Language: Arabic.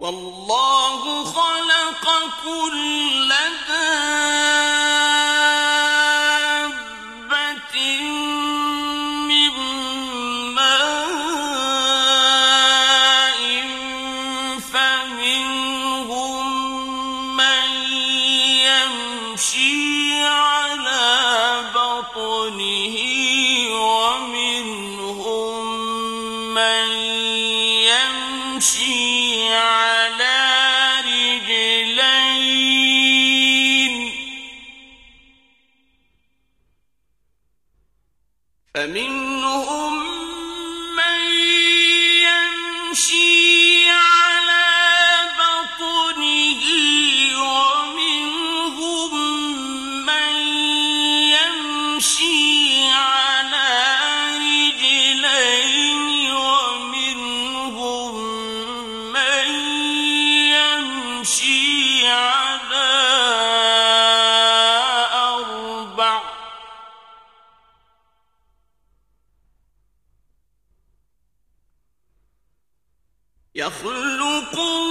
والله خلق كل دابة من ماء فمنهم من يمشي على بطنه ومنهم من يمشي على رجلين فمنهم من يمشي على بطنه ومنهم من يمشي على رجلين ومنهم من يمشي على أربع يخلق